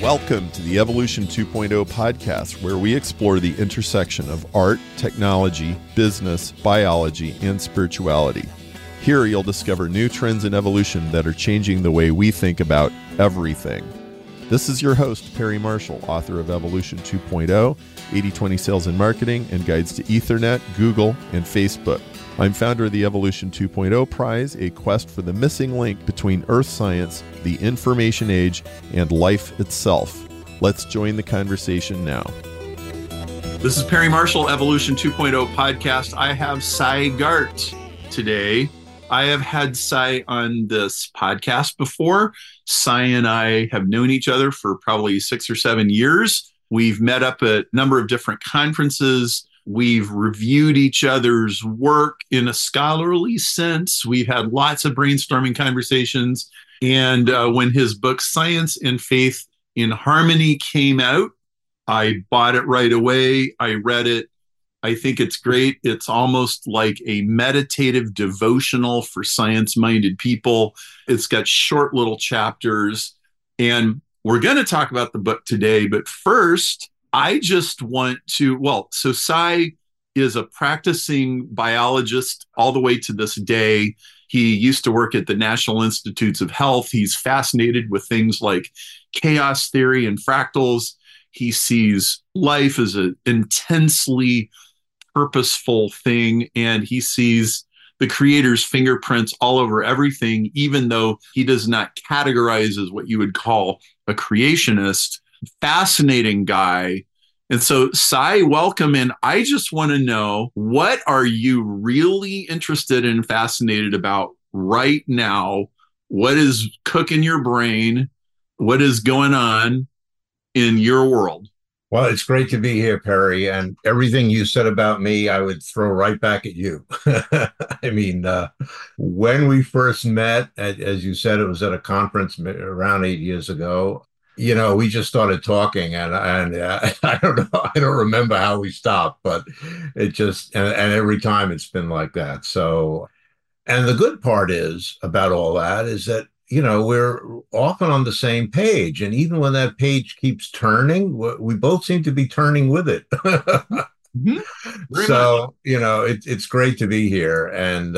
Welcome to the Evolution 2.0 podcast, where we explore the intersection of art, technology, business, biology, and spirituality. Here you'll discover new trends in evolution that are changing the way we think about everything. This is your host, Perry Marshall, author of Evolution 2.0, 80/20 Sales and Marketing, and Guides to Ethernet, Google, and Facebook. I'm founder of the Evolution 2.0 Prize, a quest for the missing link between earth science, the information age, and life itself. Let's join the conversation now. This is Perry Marshall, Evolution 2.0 podcast. I have Cy Gart today. I have had Cy on this podcast before. Cy and I have known each other for probably 6 or 7 years. We've met up at a number of different conferences. We've reviewed each other's work in a scholarly sense. We've had lots of brainstorming conversations. And when his book, Science and Faith in Harmony, came out, I bought it right away. I read it. I think it's great. It's almost like a meditative devotional for science-minded people. It's got short little chapters. And we're going to talk about the book today. But first, I just want to, so Cy is a practicing biologist all the way to this day. He used to work at the National Institutes of Health. He's fascinated with things like chaos theory and fractals. He sees life as an intensely purposeful thing, and he sees the creator's fingerprints all over everything, even though he does not categorize as what you would call a creationist. Fascinating guy. And so, Cy, welcome. And I just want to know, what are you really interested and fascinated about right now? What is cooking your brain? What is going on in your world? Well, it's great to be here, Perry. And everything you said about me, I would throw right back at you. I mean, when we first met, as you said, it was at a conference around 8 years ago. You know, we just started talking, and I don't know, I don't remember how we stopped, but it just, and every time it's been like that. So, and the good part is about all that is that, you know, we're often on the same page. And even when that page keeps turning, we both seem to be turning with it. Mm-hmm. So, you know, it's great to be here. And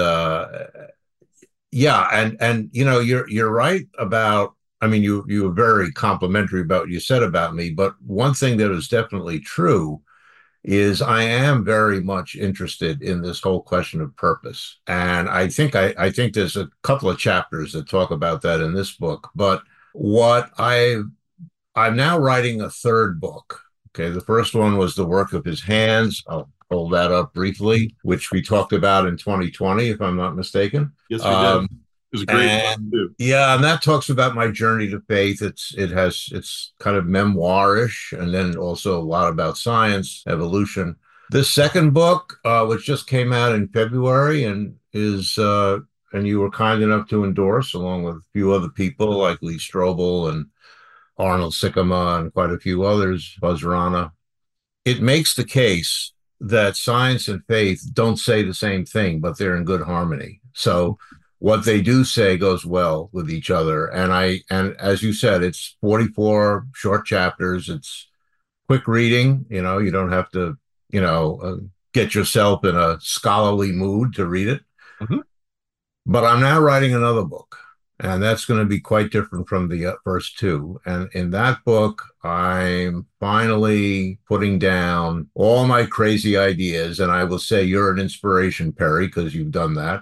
yeah, and you know, you're right about, I mean, you were very complimentary about what you said about me, but one thing that is definitely true is I am very much interested in this whole question of purpose. And I think there's a couple of chapters that talk about that in this book. But I'm now writing a third book. Okay, the first one was the work of his hands. I'll hold that up briefly, which we talked about in 2020, if I'm not mistaken. Yes, we did. It was a great one too. Yeah, and that talks about my journey to faith. It's kind of memoirish, and then also a lot about science, evolution. This second book, which just came out in February, and you were kind enough to endorse, along with a few other people like Lee Strobel and Arnold Sycamore and quite a few others, Buzz Rana. It makes the case that science and faith don't say the same thing, but they're in good harmony. So what they do say goes well with each other. And as you said, it's 44 short chapters. It's quick reading. You know, you don't have to, get yourself in a scholarly mood to read it. Mm-hmm. But I'm now writing another book, and that's going to be quite different from the first two. And in that book, I'm finally putting down all my crazy ideas. And I will say you're an inspiration, Perry, because you've done that.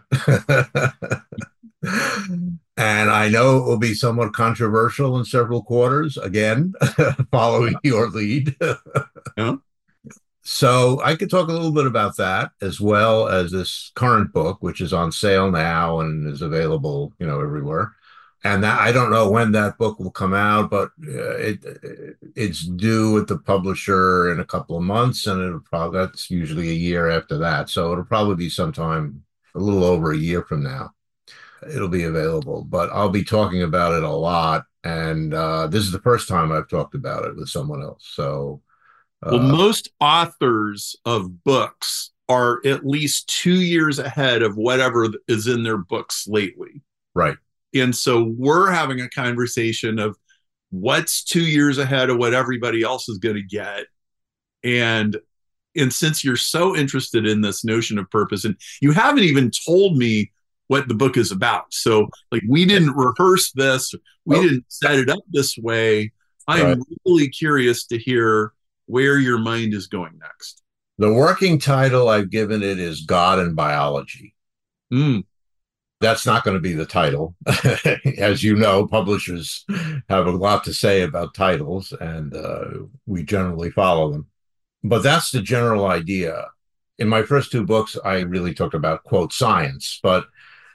And I know it will be somewhat controversial in several quarters, again, following your lead. Yeah. So I could talk a little bit about that, as well as this current book, which is on sale now and is available, everywhere. And that, I don't know when that book will come out, but it's due at the publisher in a couple of months, and that's usually a year after that. So it'll probably be sometime a little over a year from now. It'll be available, but I'll be talking about it a lot. And this is the first time I've talked about it with someone else. So. Well, most authors of books are at least 2 years ahead of whatever is in their books lately. Right. And so we're having a conversation of what's 2 years ahead of what everybody else is going to get. And since you're so interested in this notion of purpose, and you haven't even told me what the book is about. So like, we didn't rehearse this. We didn't set it up this way. I'm really curious to hear where your mind is going next. The working title I've given it is God and Biology. That's not going to be the title. As you know, publishers have a lot to say about titles, and we generally follow them. But that's the general idea. In my first two books, I really talked about, quote, science. But,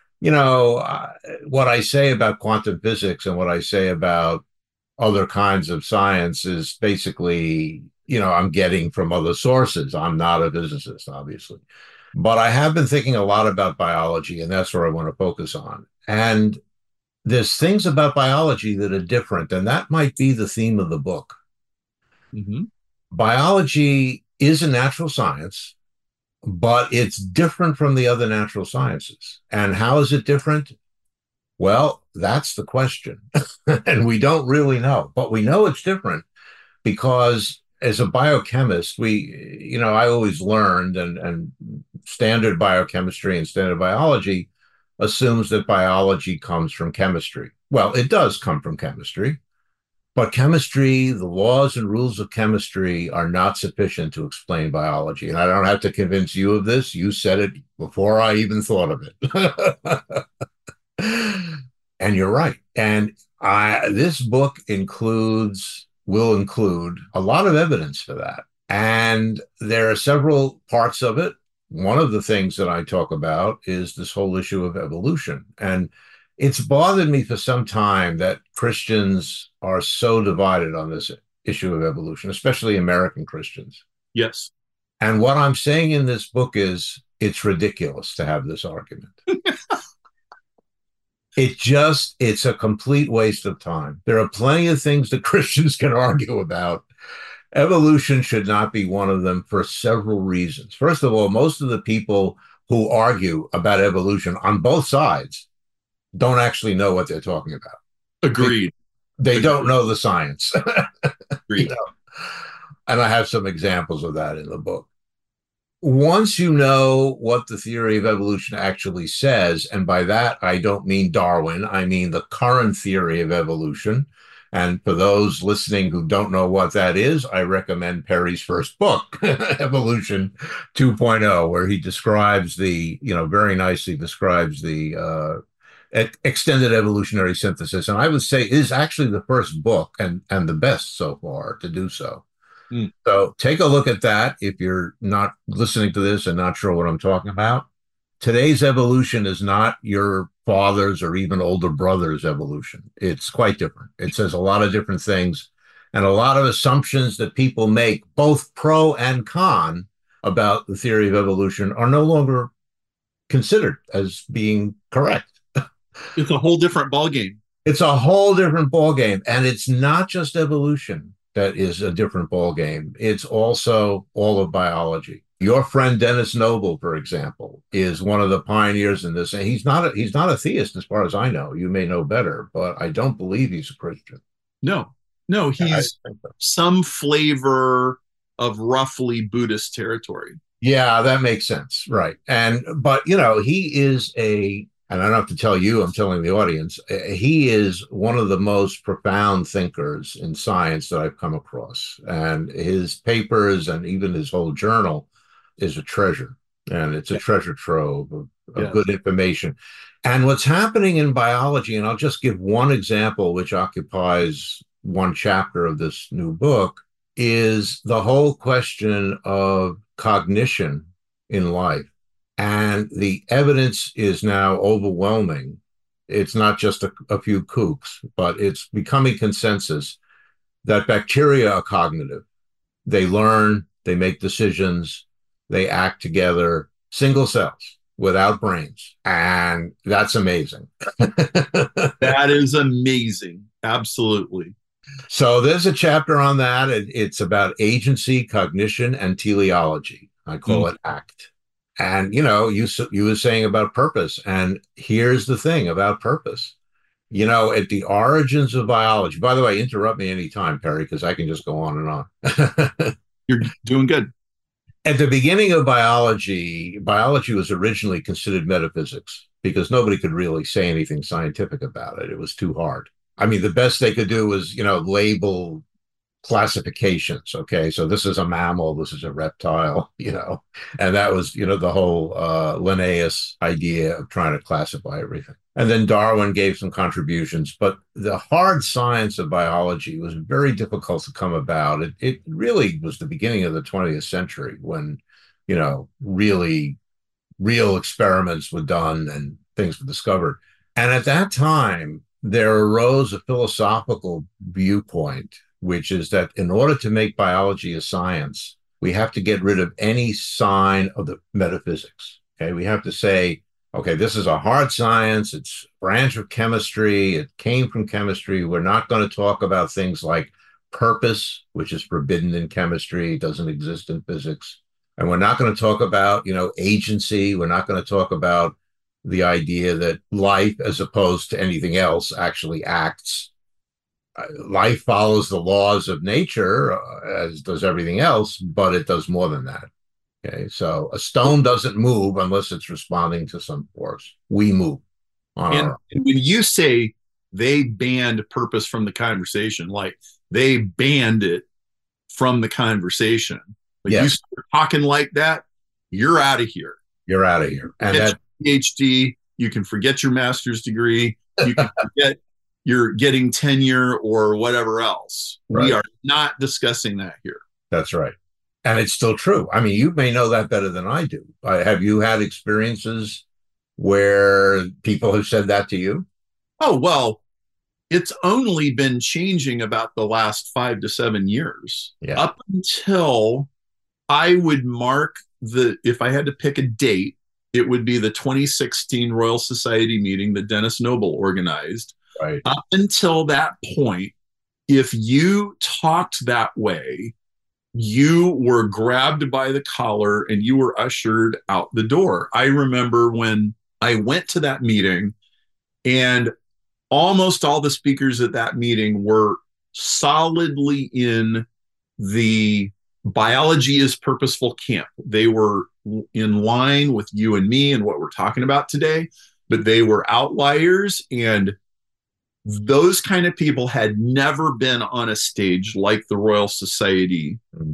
what I say about quantum physics and what I say about other kinds of science is basically, I'm getting from other sources. I'm not a physicist, obviously. But I have been thinking a lot about biology, and that's where I want to focus on. And there's things about biology that are different, and that might be the theme of the book. Mm-hmm. Biology is a natural science, but it's different from the other natural sciences. And how is it different? Well, that's the question. And we don't really know, but we know it's different because as a biochemist, I always learned, and standard biochemistry and standard biology assumes that biology comes from chemistry. Well, it does come from chemistry, but chemistry, the laws and rules of chemistry are not sufficient to explain biology. And I don't have to convince you of this. You said it before I even thought of it. And you're right. And this book will include a lot of evidence for that. And there are several parts of it. One of the things that I talk about is this whole issue of evolution. And it's bothered me for some time that Christians are so divided on this issue of evolution, especially American Christians. Yes. And what I'm saying in this book is it's ridiculous to have this argument. It's a complete waste of time. There are plenty of things that Christians can argue about. Evolution should not be one of them for several reasons. First of all, most of the people who argue about evolution on both sides don't actually know what they're talking about. Agreed. They don't know the science. Agreed. And I have some examples of that in the book. Once you know what the theory of evolution actually says, and by that, I don't mean Darwin, I mean the current theory of evolution. And for those listening who don't know what that is, I recommend Perry's first book, Evolution 2.0, where he describes very nicely describes the extended evolutionary synthesis. And I would say it is actually the first book and the best so far to do so. So take a look at that if you're not listening to this and not sure what I'm talking about. Today's evolution is not your father's or even older brother's evolution. It's quite different. It says a lot of different things, and a lot of assumptions that people make, both pro and con, about the theory of evolution are no longer considered as being correct. It's a whole different ballgame. It's a whole different ballgame. And it's not just evolution that is a different ballgame. It's also all of biology. Your friend Dennis Noble, for example, is one of the pioneers in this. And he's not a theist, as far as I know. You may know better, but I don't believe he's a Christian. No, he's some flavor of roughly Buddhist territory. Yeah, that makes sense. Right. But he is and I don't have to tell you, I'm telling the audience, he is one of the most profound thinkers in science that I've come across. And his papers and even his whole journal is a treasure. And it's a treasure trove of good information. And what's happening in biology, and I'll just give one example, which occupies one chapter of this new book, is the whole question of cognition in life. And the evidence is now overwhelming. It's not just a few kooks, but it's becoming consensus that bacteria are cognitive. They learn, they make decisions, they act together, single cells without brains. And that's amazing. That is amazing. Absolutely. So there's a chapter on that. It's about agency, cognition, and teleology. I call it ACT. And, you were saying about purpose. And here's the thing about purpose. At the origins of biology, by the way, interrupt me anytime, Perry, because I can just go on and on. You're doing good. At the beginning of biology was originally considered metaphysics because nobody could really say anything scientific about it. It was too hard. I mean, the best they could do was, label classifications. Okay, so this is a mammal, this is a reptile, and that was, the whole Linnaeus idea of trying to classify everything. And then Darwin gave some contributions, but the hard science of biology was very difficult to come about. It really was the beginning of the 20th century when, really real experiments were done and things were discovered. And at that time, there arose a philosophical viewpoint, which is that in order to make biology a science, we have to get rid of any sign of the metaphysics. Okay, we have to say, okay, this is a hard science. It's a branch of chemistry. It came from chemistry. We're not going to talk about things like purpose, which is forbidden in chemistry, doesn't exist in physics. And we're not going to talk about, agency. We're not going to talk about the idea that life, as opposed to anything else, actually acts. Life follows the laws of nature, as does everything else, but it does more than that. Okay, so a stone doesn't move unless it's responding to some force. We move on our own. And when you say they banned purpose from the conversation, like they banned it from the conversation, like Yes. you start talking like that, you're out of here. You're out of here. And Get that, your PhD, you can forget your master's degree, you can forget you're getting tenure or whatever else. Right. We are not discussing that here. that's right. And it's still true. I mean, you may know that better than I do. Have you had experiences where people have said that to you? Oh, well, it's only been changing about the last 5 to 7 years. Yeah. Up until I would mark if I had to pick a date, it would be the 2016 Royal Society meeting that Dennis Noble organized. Right. Up until that point, if you talked that way, you were grabbed by the collar and you were ushered out the door. I remember when I went to that meeting, and almost all the speakers at that meeting were solidly in the biology is purposeful camp. They were in line with you and me and what we're talking about today, but they were outliers, and those kind of people had never been on a stage like the Royal Society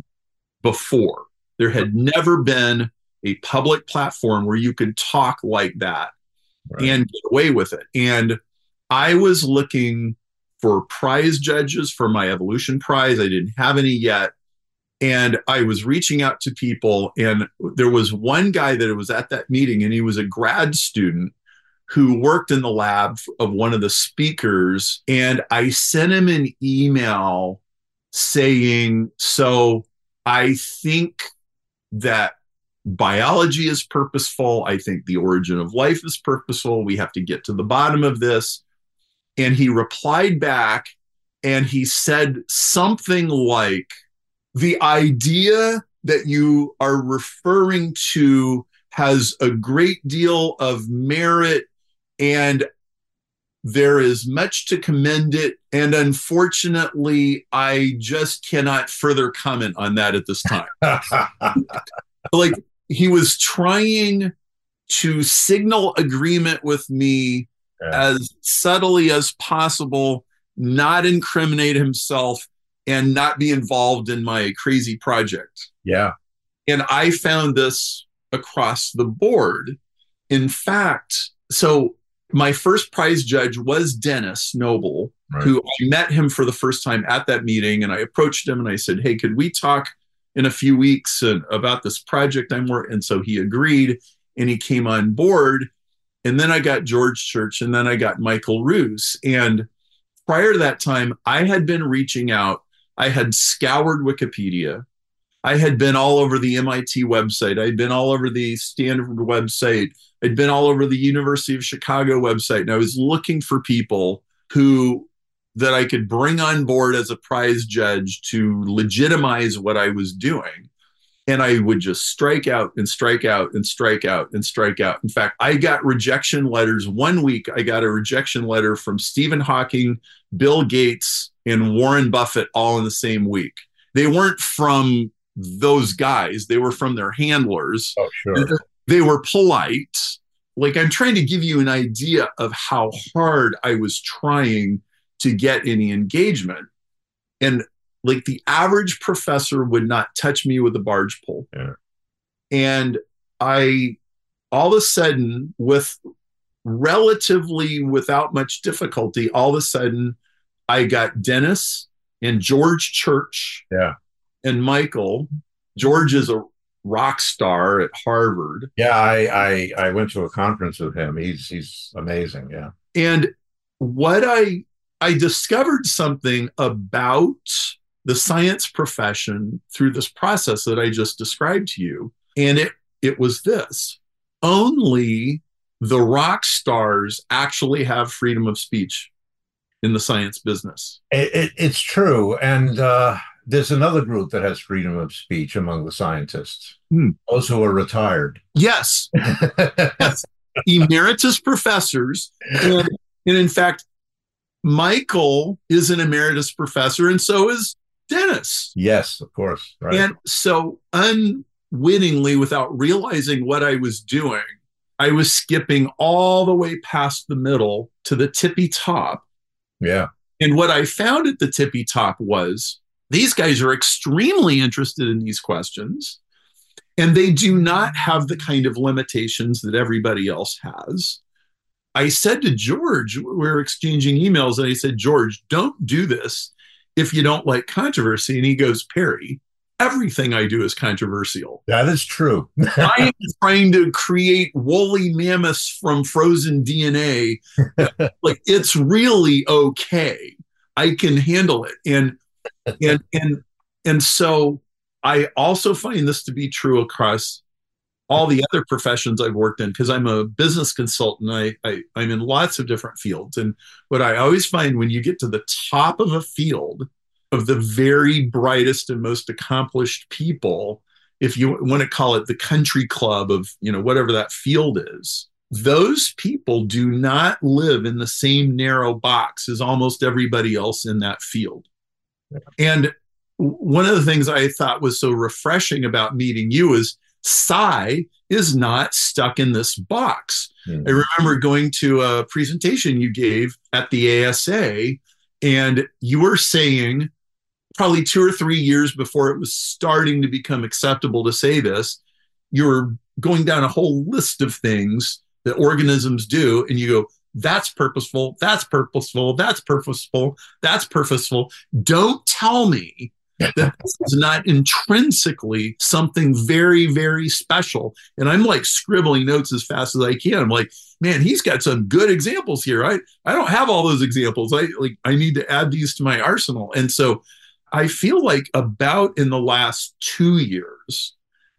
before. There had never been a public platform where you could talk like that and get away with it. And I was looking for prize judges for my evolution prize. I didn't have any yet. And I was reaching out to people, and there was one guy that was at that meeting, and he was a grad student who worked in the lab of one of the speakers. And I sent him an email saying, so I think that biology is purposeful. I think the origin of life is purposeful. We have to get to the bottom of this. And he replied back and he said something like, the idea that you are referring to has a great deal of merit, and there is much to commend it. And unfortunately, I just cannot further comment on that at this time. Like, he was trying to signal agreement with me as subtly as possible, not incriminate himself, and not be involved in my crazy project. Yeah. And I found this across the board. In fact, so my first prize judge was Dennis Noble, who I met him for the first time at that meeting. And I approached him and I said, hey, could we talk in a few weeks about this project I'm working? And so he agreed and he came on board. And then I got George Church, and then I got Michael Roos. And prior to that time, I had been reaching out. I had scoured Wikipedia. I had been all over the MIT website. I'd been all over the Stanford website. I'd been all over the University of Chicago website. And I was looking for people that I could bring on board as a prize judge to legitimize what I was doing. And I would just strike out and strike out and strike out and strike out. In fact, I got rejection letters. One week, I got a rejection letter from Stephen Hawking, Bill Gates, and Warren Buffett all in the same week. They weren't from those guys. They were from their handlers. Oh, sure. They were polite. Like, I'm trying to give you an idea of how hard I was trying to get any engagement. And like the average professor would not touch me with a barge pole. Yeah. And I, all of a sudden, relatively without much difficulty, all of a sudden, I got Dennis and George Church, Yeah. and Michael. George is a rock star at Harvard. Yeah, I went to a conference with him. He's amazing. Yeah. And what I discovered something about the science profession through this process that I just described to you. And it was this: only the rock stars actually have freedom of speech in the science business. It's true. And there's another group that has freedom of speech among the scientists, those who are retired. Yes. Yes. Emeritus professors. And in fact, Michael is an emeritus professor, and so is Dennis. Yes, of course. Right. And so unwittingly, without realizing what I was doing, I was skipping all the way past the middle to the tippy top. Yeah. And what I found at the tippy top was these guys are extremely interested in these questions, and they do not have the kind of limitations that everybody else has. I said to George, we were exchanging emails, and I said, George, don't do this if you don't like controversy. And he goes, Perry, everything I do is controversial. That is true. I am trying to create woolly mammoths from frozen DNA. Like, it's really okay. I can handle it. And so I also find this to be true across all the other professions I've worked in, because I'm a business consultant. I'm in lots of different fields. And what I always find when you get to the top of a field of the very brightest and most accomplished people, if you want to call it the country club of, whatever that field is, those people do not live in the same narrow box as almost everybody else in that field. Yeah. And one of the things I thought was so refreshing about meeting you is Cy is not stuck in this box. Mm-hmm. I remember going to a presentation you gave at the ASA, and you were saying, probably 2 or 3 years before it was starting to become acceptable to say this, you were going down a whole list of things that organisms do, and you go, that's purposeful, that's purposeful, that's purposeful, that's purposeful. Don't tell me that this is not intrinsically something very, very special. And I'm like scribbling notes as fast as I can. I'm like, man, he's got some good examples here. I don't have all those examples. I need to add these to my arsenal. And so I feel like about in the last 2 years,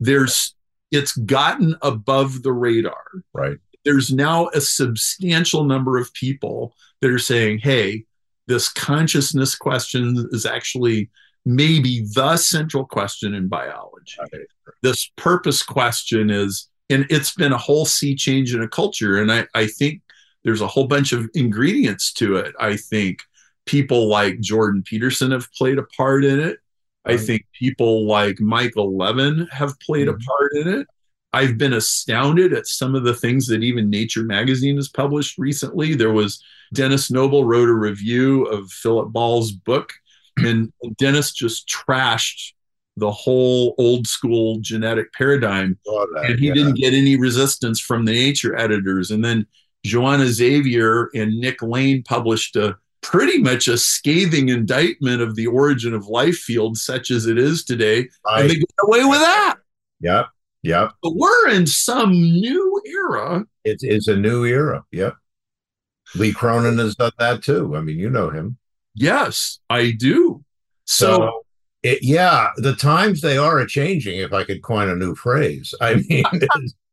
it's gotten above the radar. Right. There's now a substantial number of people that are saying, hey, this consciousness question is actually maybe the central question in biology. Right. This purpose question is, and it's been a whole sea change in a culture. And I think there's a whole bunch of ingredients to it. I think people like Jordan Peterson have played a part in it. I think people like Michael Levin have played a part in it. I've been astounded at some of the things that even Nature magazine has published recently. There was Dennis Noble wrote a review of Philip Ball's book, and Dennis just trashed the whole old school genetic paradigm. And he didn't get any resistance from the Nature editors. And then Joanna Xavier and Nick Lane published pretty much a scathing indictment of the origin of life field such as it is today. And they get away with that. Yep. Yep. But we're in some new era. It's a new era. Yep. Lee Cronin has done that too. I mean, you know him. Yes, I do. So the times they are changing, if I could coin a new phrase. I mean,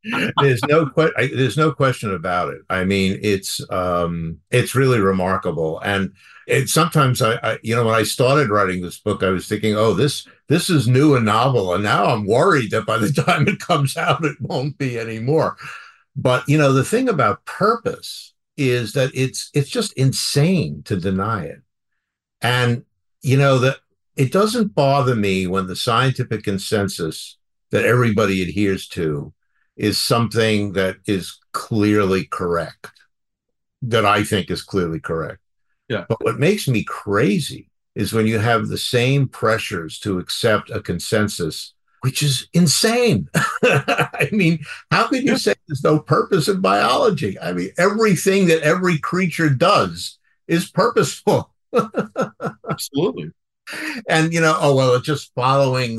There's no question about it. I mean, it's really remarkable. And sometimes when I started writing this book, I was thinking, oh, this is new and novel, and now I'm worried that by the time it comes out, it won't be anymore. But the thing about purpose is that it's just insane to deny it. And that it doesn't bother me when the scientific consensus that everybody adheres to is something that is clearly correct, that I think is clearly correct. Yeah. But what makes me crazy is when you have the same pressures to accept a consensus, which is insane. I mean, how could you say there's no purpose in biology? I mean, everything that every creature does is purposeful. Absolutely. And oh well, it's just following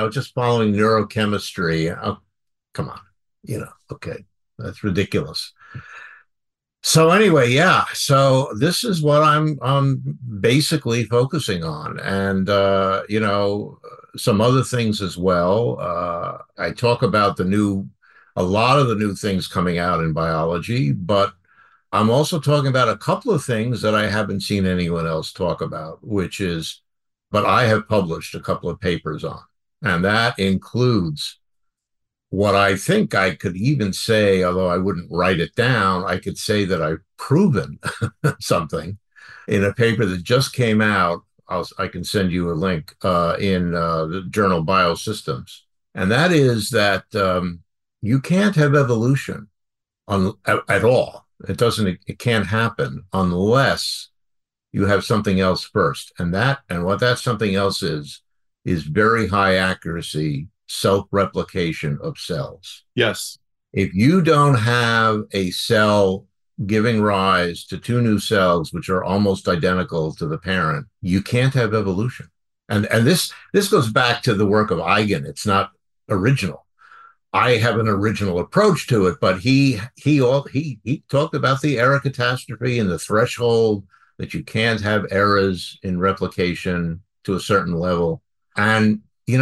neurochemistry. Oh, come on, okay, that's ridiculous. So anyway, yeah. So this is what I'm basically focusing on, and some other things as well. I talk about a lot of the new things coming out in biology, but I'm also talking about a couple of things that I haven't seen anyone else talk about, but I have published a couple of papers on, and that includes what I think I could even say, although I wouldn't write it down, I could say that I've proven something in a paper that just came out. I can send you a link in the journal Biosystems. And that is that you can't have evolution at all. It can't happen unless you have something else first. And what that something else is very high accuracy self-replication of cells. Yes. If you don't have a cell giving rise to two new cells, which are almost identical to the parent, you can't have evolution. And this goes back to the work of Eigen. It's not original. I have an original approach to it, but he talked about the error catastrophe and the threshold that you can't have errors in replication to a certain level. And,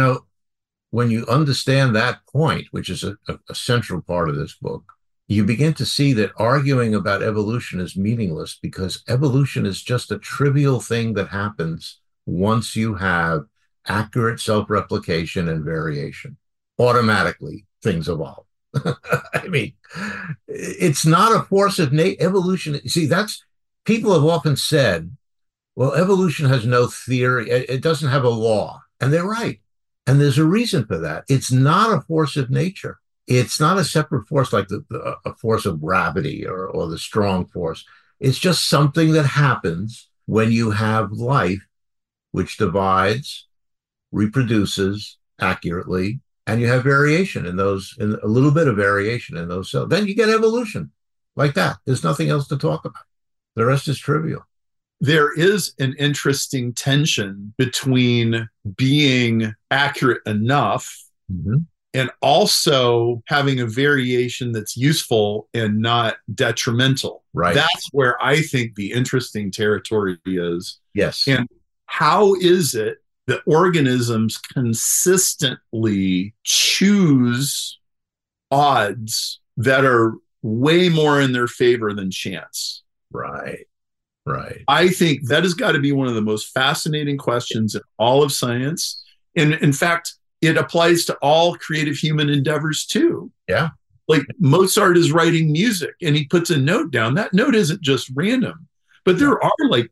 when you understand that point, which is a central part of this book, you begin to see that arguing about evolution is meaningless, because evolution is just a trivial thing that happens once you have accurate self-replication and variation. Automatically, things evolve. I mean, it's not a force of evolution. See, people have often said, well, evolution has no theory. It doesn't have a law. And they're right. And there's a reason for that. It's not a force of nature. It's not a separate force like a force of gravity or the strong force. It's just something that happens when you have life, which divides, reproduces accurately, and you have variation in a little bit of variation in those cells. Then you get evolution like that. There's nothing else to talk about. The rest is trivial. There is an interesting tension between being accurate enough and also having a variation that's useful and not detrimental. Right. That's where I think the interesting territory is. Yes. And how is it that organisms consistently choose odds that are way more in their favor than chance? Right. I think that has got to be one of the most fascinating questions in all of science. And in fact, it applies to all creative human endeavors too. Yeah. Like Mozart is writing music and he puts a note down. That note isn't just random, but there are like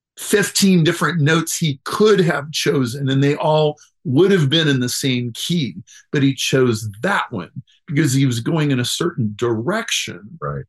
15 different notes he could have chosen, and they all would have been in the same key, but he chose that one because he was going in a certain direction. Right.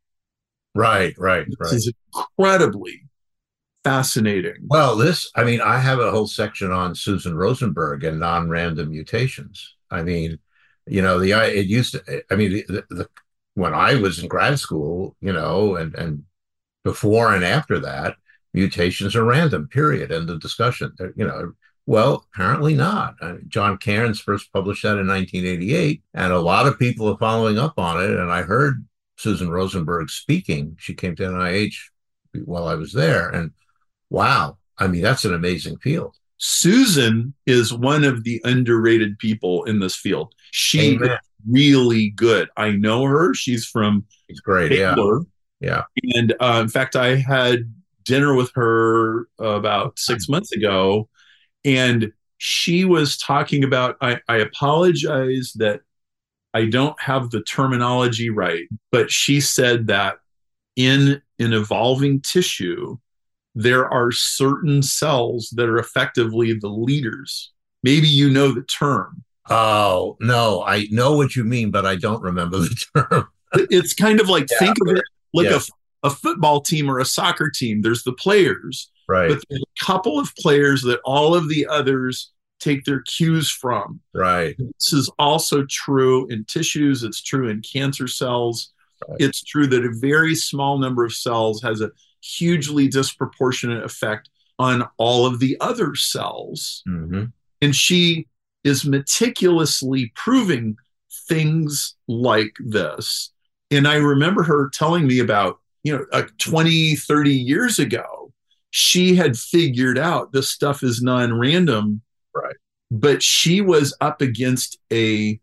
This is incredibly fascinating. Well, I have a whole section on Susan Rosenberg and non-random mutations. I mean, it used to, when I was in grad school, and before and after that, mutations are random, period. End of discussion. Well, apparently not. John Cairns first published that in 1988, and a lot of people are following up on it. And I heard Susan Rosenberg speaking. She came to NIH while I was there, and wow, that's an amazing field. Susan is one of the underrated people in this field. She Amen. is really good. I know her. She's from It's great. Yeah. Baylor. Yeah. And in fact, I had dinner with her about 6 months ago, and she was talking about, I apologize that I don't have the terminology right, but she said that in an evolving tissue, there are certain cells that are effectively the leaders. Maybe you know the term. Oh, no, I know what you mean, but I don't remember the term. It's kind of like, Yeah, think of it like yeah, a football team or a soccer team. There's the players, right, but there's a couple of players that all of the others take their cues from. right, This is also true in tissues. It's true in cancer cells. right. It's true that a very small number of cells has a hugely disproportionate effect on all of the other cells. Mm-hmm. And she is meticulously proving things like this. And I remember her telling me about, 20, 30 years ago, she had figured out this stuff is non-random. Right. But she was up against a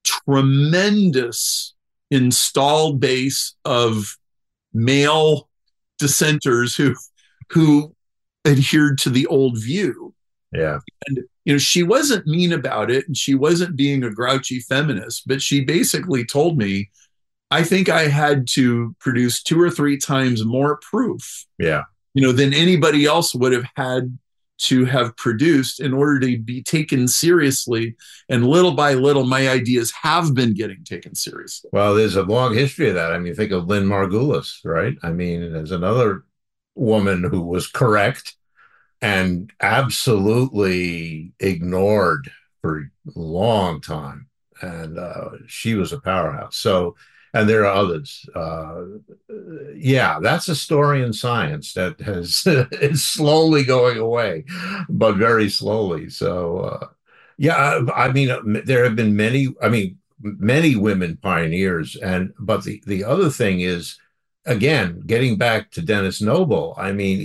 tremendous installed base of male dissenters who adhered to the old view. Yeah. And she wasn't mean about it, and she wasn't being a grouchy feminist, but she basically told me, I think I had to produce 2 or 3 times more proof, Yeah. Than anybody else would have had to have produced in order to be taken seriously. And little by little, my ideas have been getting taken seriously. Well, there's a long history of that. I mean, think of Lynn Margulis, right? I mean, there's another woman who was correct and absolutely ignored for a long time. And she was a powerhouse. So, and there are others. Yeah, that's a story in science that has is slowly going away, but very slowly. So, yeah, I mean, there have been many women pioneers, but the other thing is, again, getting back to Dennis Noble. I mean,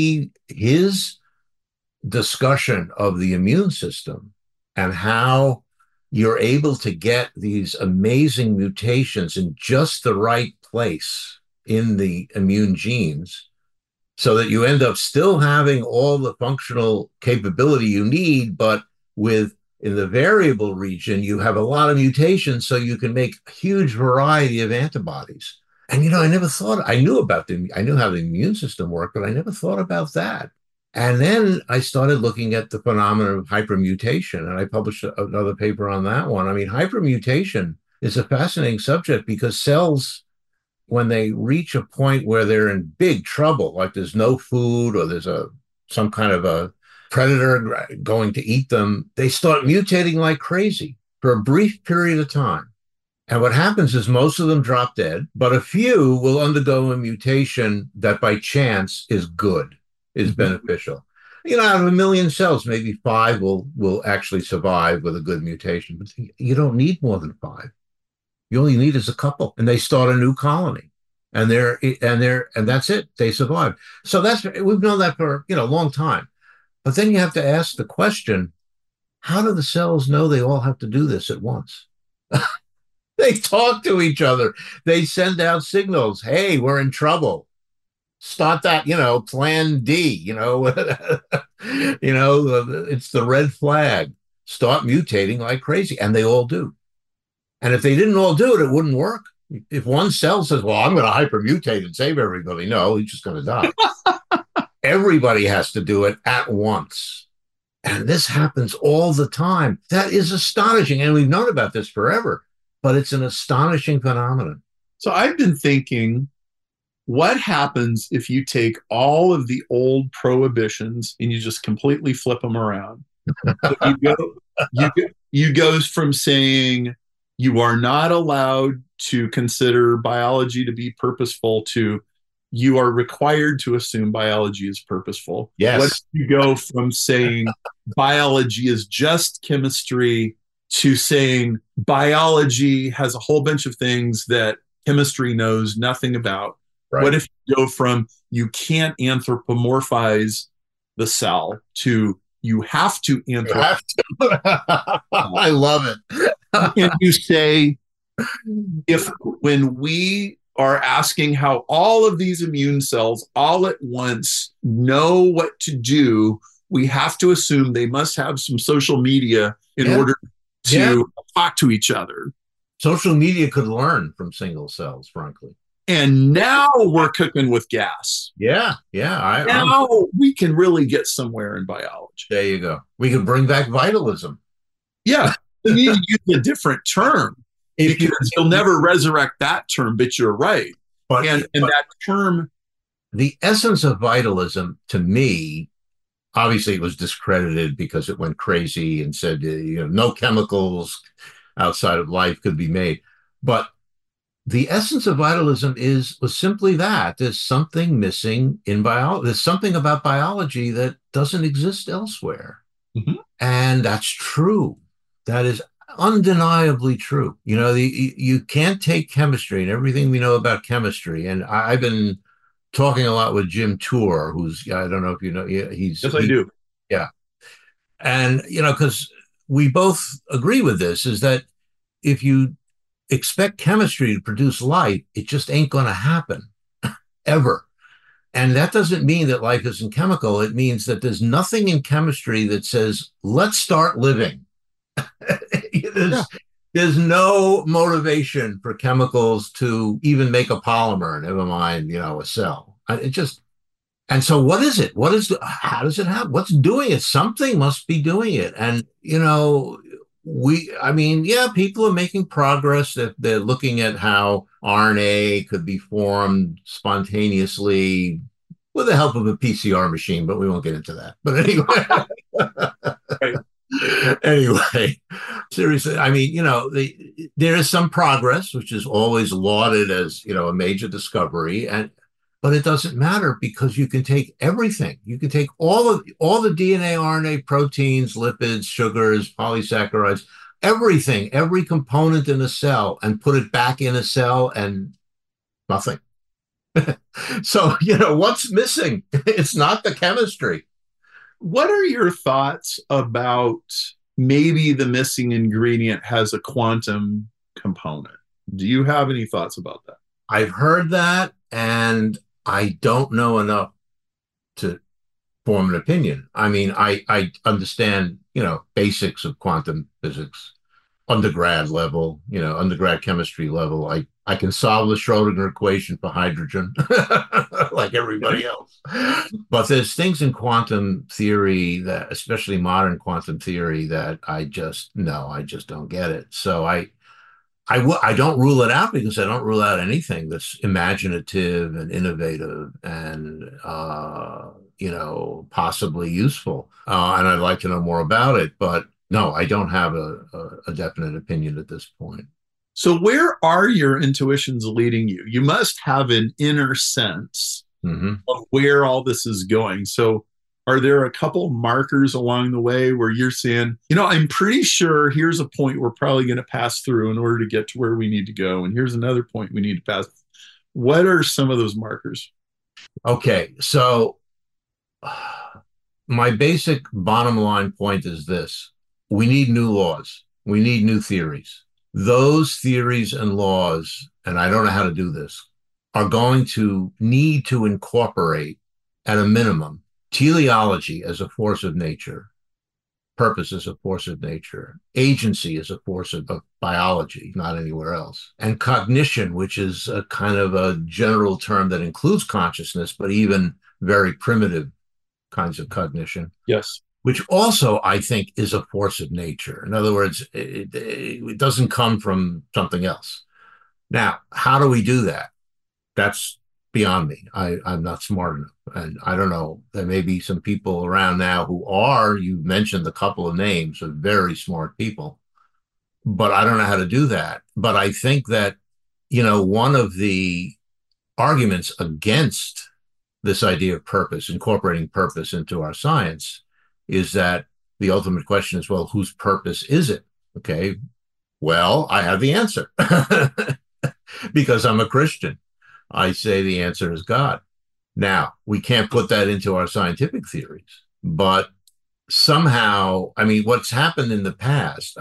his discussion of the immune system and how you're able to get these amazing mutations in just the right place in the immune genes so that you end up still having all the functional capability you need, but in the variable region, you have a lot of mutations, so you can make a huge variety of antibodies. And, I never thought, I knew how the immune system worked, but I never thought about that. And then I started looking at the phenomenon of hypermutation, and I published another paper on that one. I mean, hypermutation is a fascinating subject because cells, when they reach a point where they're in big trouble, like there's no food or there's some kind of a predator going to eat them, they start mutating like crazy for a brief period of time. And what happens is most of them drop dead, but a few will undergo a mutation that by chance is good, is beneficial. Out of 1 million cells, maybe 5 will actually survive with a good mutation. But you don't need more than 5. You only need is a couple, and they start a new colony, and that's it. They survive. So we've known that for a long time. But then you have to ask the question: how do the cells know they all have to do this at once? They talk to each other. They send out signals. Hey, we're in trouble. Start that, plan D, it's the red flag. Start mutating like crazy. And they all do. And if they didn't all do it, it wouldn't work. If one cell says, well, I'm going to hypermutate and save everybody. No, he's just going to die. Everybody has to do it at once. And this happens all the time. That is astonishing. And we've known about this forever, but it's an astonishing phenomenon. So I've been thinking, what happens if you take all of the old prohibitions and you just completely flip them around? So you go from saying you are not allowed to consider biology to be purposeful to you are required to assume biology is purposeful. Yes. What if you go from saying biology is just chemistry to saying biology has a whole bunch of things that chemistry knows nothing about? Right. What if you go from you can't anthropomorphize the cell to You have to You have to. I love it. and you say, if when we are asking how all of these immune cells all at once know what to do, we have to assume they must have some social media in order to talk to each other. Social media could learn from single cells, frankly. And now we're cooking with gas. Yeah. Now we can really get somewhere in biology. There you go. We can bring back vitalism. Yeah. We need to use a different term because you'll never resurrect that term, but you're right. But that term. The essence of vitalism, to me, obviously it was discredited because it went crazy and said, no chemicals outside of life could be made. But the essence of vitalism was simply that. There's something missing in biology. There's something about biology that doesn't exist elsewhere. Mm-hmm. And that's true. That is undeniably true. You can't take chemistry and everything we know about chemistry. And I've been talking a lot with Jim Tour, who's, I don't know if you know, Yes, I do. Yeah. And, because we both agree with this, is that if you expect chemistry to produce life, it just ain't going to happen ever. And that doesn't mean that life isn't chemical. It means that there's nothing in chemistry that says, let's start living. There's no motivation for chemicals to even make a polymer, never mind, a cell. And so what is it? How does it happen? What's doing it? Something must be doing it. And, people are making progress. They're looking at how RNA could be formed spontaneously with the help of a PCR machine, but we won't get into that. But anyway, anyway, seriously, there is some progress, which is always lauded as, a major discovery. But it doesn't matter because you can take everything. You can take all the DNA, RNA, proteins, lipids, sugars, polysaccharides, everything, every component in a cell, and put it back in a cell and nothing. So, what's missing? It's not the chemistry. What are your thoughts about maybe the missing ingredient has a quantum component? Do you have any thoughts about that? I've heard that, and I don't know enough to form an opinion. I understand, basics of quantum physics, undergrad level, undergrad chemistry level. I can solve the Schrodinger equation for hydrogen like everybody else. But there's things in quantum theory that, especially modern quantum theory, that I just don't get it. So I don't rule it out because I don't rule out anything that's imaginative and innovative and, possibly useful. And I'd like to know more about it. But no, I don't have a definite opinion at this point. So where are your intuitions leading you? You must have an inner sense of where all this is going. So are there a couple markers along the way where you're saying, I'm pretty sure here's a point we're probably going to pass through in order to get to where we need to go. And here's another point we need to pass. What are some of those markers? Okay. So my basic bottom line point is this. We need new laws. We need new theories. Those theories and laws, and I don't know how to do this, are going to need to incorporate, at a minimum, teleology as a force of nature, purpose as a force of nature, agency as a force of biology, not anywhere else, and cognition, which is a kind of a general term that includes consciousness, but even very primitive kinds of cognition. Yes. Which also, I think, is a force of nature. In other words, it doesn't come from something else. Now, how do we do that? That's beyond me. I'm not smart enough. And I don't know. There may be some people around now who are, you mentioned a couple of names of very smart people, but I don't know how to do that. But I think that, one of the arguments against this idea of purpose, incorporating purpose into our science, is that the ultimate question is, well, whose purpose is it? Okay. Well, I have the answer because I'm a Christian. I say the answer is God. Now, we can't put that into our scientific theories, but somehow, I mean, what's happened in the past,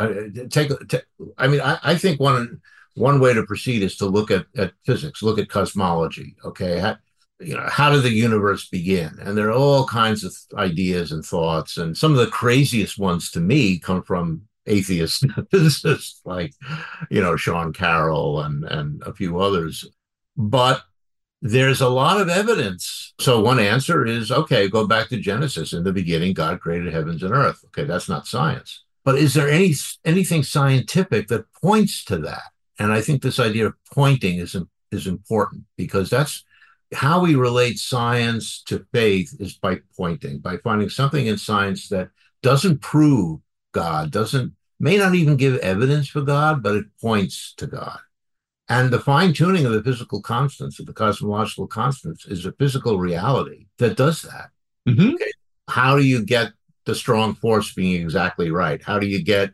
I think one way to proceed is to look at physics, look at cosmology. Okay. How did the universe begin? And there are all kinds of ideas and thoughts. And some of the craziest ones to me come from atheist physicists like, Sean Carroll and a few others. But there's a lot of evidence. So one answer is, okay, go back to Genesis. In the beginning, God created heavens and earth. Okay, that's not science. But is there anything scientific that points to that? And I think this idea of pointing is important, because that's how we relate science to faith, is by pointing, by finding something in science that doesn't prove God, may not even give evidence for God, but it points to God. And the fine tuning of the physical constants, of the cosmological constants, is a physical reality that does that. Mm-hmm. Okay. How do you get the strong force being exactly right? How do you get,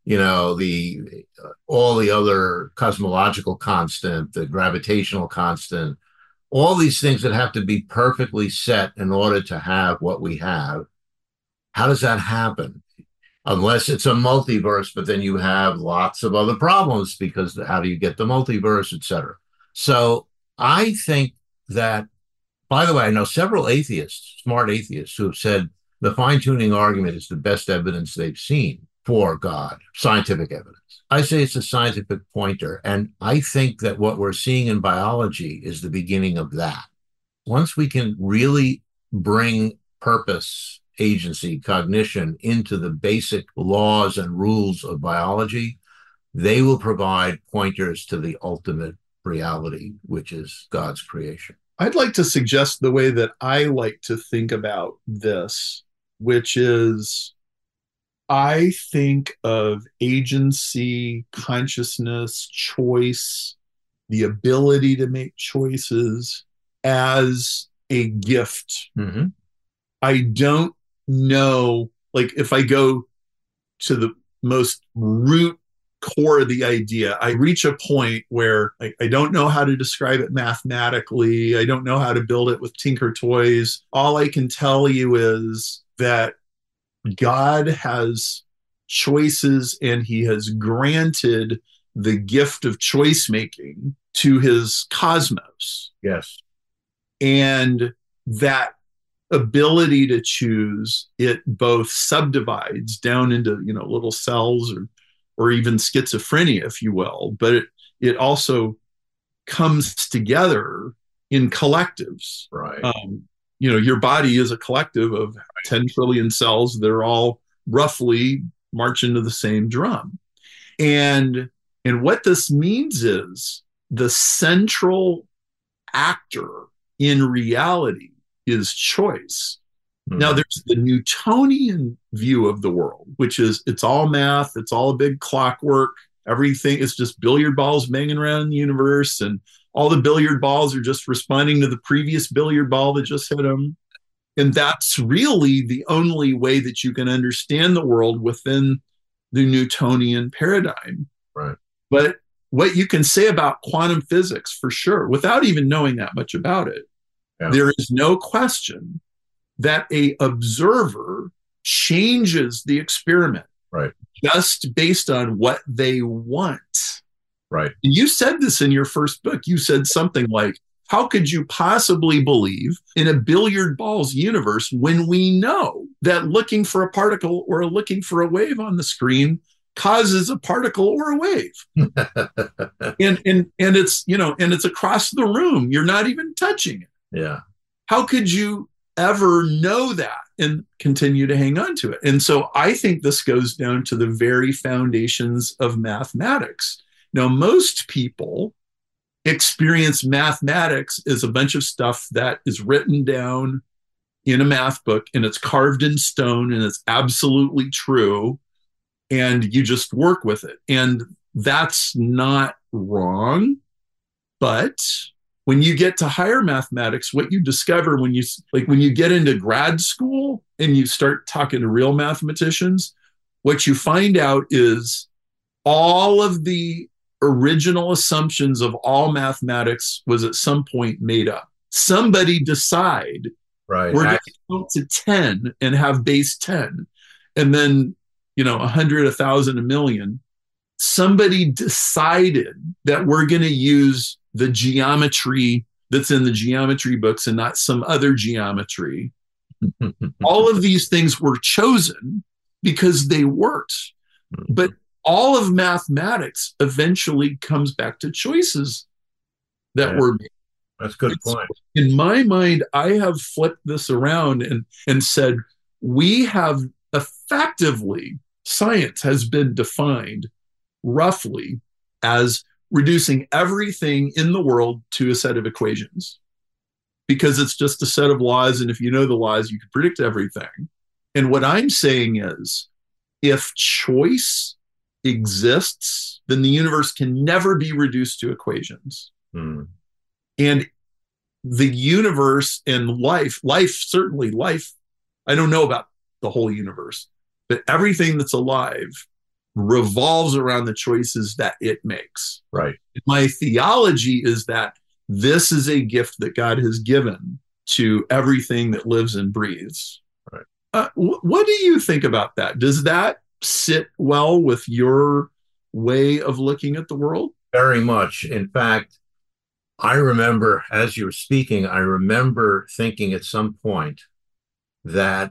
all the other cosmological constant, the gravitational constant, all these things that have to be perfectly set in order to have what we have? How does that happen? Unless it's a multiverse, but then you have lots of other problems, because how do you get the multiverse, et cetera? So I think that, by the way, I know several atheists, smart atheists, who have said the fine-tuning argument is the best evidence they've seen for God, scientific evidence. I say it's a scientific pointer, and I think that what we're seeing in biology is the beginning of that. Once we can really bring purpose, agency, cognition into the basic laws and rules of biology, they will provide pointers to the ultimate reality, which is God's creation. I'd like to suggest the way that I like to think about this, which is, I think of agency, consciousness, choice, the ability to make choices as a gift. Mm-hmm. I don't know, like, if I go to the most root core of the idea, I reach a point where I don't know how to describe it mathematically. I don't know how to build it with Tinker Toys. All I can tell you is that God has choices, and he has granted the gift of choice making to his cosmos. Yes. And that ability to choose, it both subdivides down into, little cells, or even schizophrenia, if you will, but it also comes together in collectives. Right. Your body is a collective of 10 trillion cells that are all roughly marching to the same drum. And what this means is the central actor in reality is choice. Mm-hmm. Now, there's the Newtonian view of the world, which is it's all math, it's all a big clockwork, everything is just billiard balls banging around in the universe, and all the billiard balls are just responding to the previous billiard ball that just hit them. And that's really the only way that you can understand the world within the Newtonian paradigm. Right. But what you can say about quantum physics, for sure, without even knowing that much about it, there is no question that a observer changes the experiment, right, just based on what they want. Right. You said this in your first book. You said something like, how could you possibly believe in a billiard balls universe when we know that looking for a particle or looking for a wave on the screen causes a particle or a wave? and it's, and it's across the room. You're not even touching it. Yeah. How could you ever know that and continue to hang on to it? And so I think this goes down to the very foundations of mathematics. Now, most people experience mathematics as a bunch of stuff that is written down in a math book, and it's carved in stone, and it's absolutely true, and you just work with it. And that's not wrong. But when you get to higher mathematics, what you discover when you get into grad school and you start talking to real mathematicians, what you find out is all of the original assumptions of all mathematics was at some point made up. Somebody decide, right, we're going to count to 10 and have base 10. and then, 100, 1,000, a million, somebody decided that we're going to use the geometry that's in the geometry books and not some other geometry. All of these things were chosen because they worked. But all of mathematics eventually comes back to choices that were made. That's a good point. In my mind, I have flipped this around and said, we have effectively, science has been defined roughly as reducing everything in the world to a set of equations, because it's just a set of laws. And if you know the laws, you can predict everything. And what I'm saying is, if choice exists, then the universe can never be reduced to equations. And the universe and life, certainly life, I don't know about the whole universe, but everything that's alive revolves around the choices that it makes. Right. My theology is that this is a gift that God has given to everything that lives and breathes. Right. What do you think about that? Does that sit well with your way of looking at the world? Very much. In fact, I remember, as you were speaking, I remember thinking at some point that,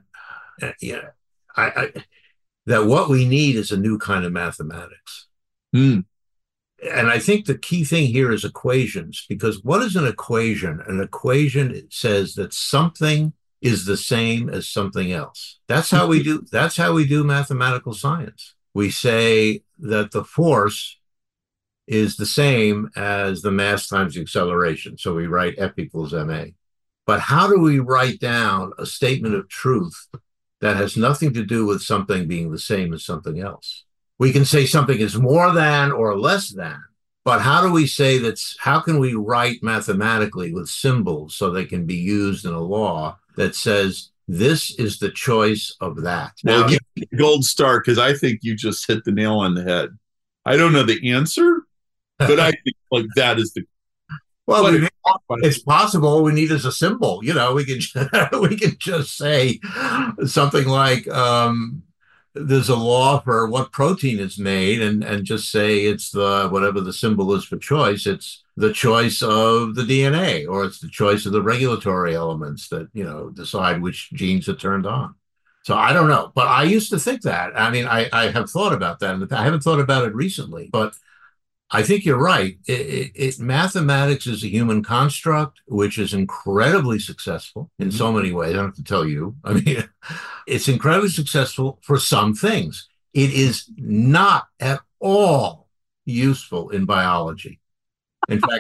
that what we need is a new kind of mathematics. And I think the key thing here is equations, because what is an equation? An equation says that something is the same as something else. That's how we do mathematical science. We say that the force is the same as the mass times the acceleration. So we write F equals ma. But how do we write down a statement of truth that has nothing to do with something being the same as something else? We can say something is more than or less than, but how do we say how can we write mathematically with symbols so they can be used in a law that says this is the choice of that? Well, give me the gold star, because I think you just hit the nail on the head. I don't know the answer, but I think that is the. Well, it's possible. All we need is a symbol. We can just say something like there's a law for what protein is made, and just say it's the whatever the symbol is for choice. It's the choice of the DNA, or it's the choice of the regulatory elements that decide which genes are turned on. So I don't know, but I used to think that. I mean, I have thought about that. I haven't thought about it recently, but I think you're right. Mathematics is a human construct, which is incredibly successful in so many ways. I don't have to tell you. I mean, it's incredibly successful for some things. It is not at all useful in biology. In fact,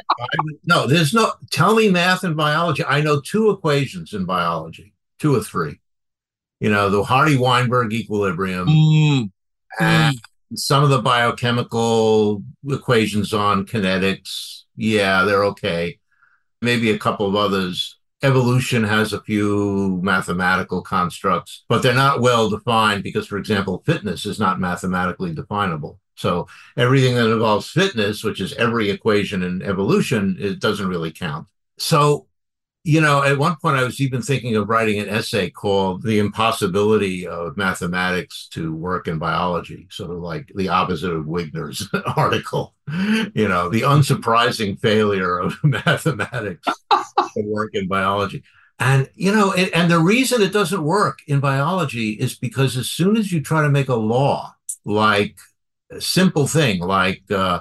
tell me math and biology. I know 2 equations in biology, 2 or 3. The Hardy-Weinberg equilibrium, and some of the biochemical equations on kinetics. Yeah, they're okay. Maybe a couple of others. Evolution has a few mathematical constructs, but they're not well defined because, for example, fitness is not mathematically definable. So everything that involves fitness, which is every equation in evolution, it doesn't really count. So, at one point I was even thinking of writing an essay called The Impossibility of Mathematics to Work in Biology, sort of like the opposite of Wigner's article, the unsurprising failure of mathematics to work in biology. And, and the reason it doesn't work in biology is because as soon as you try to make a law, like a simple thing, like,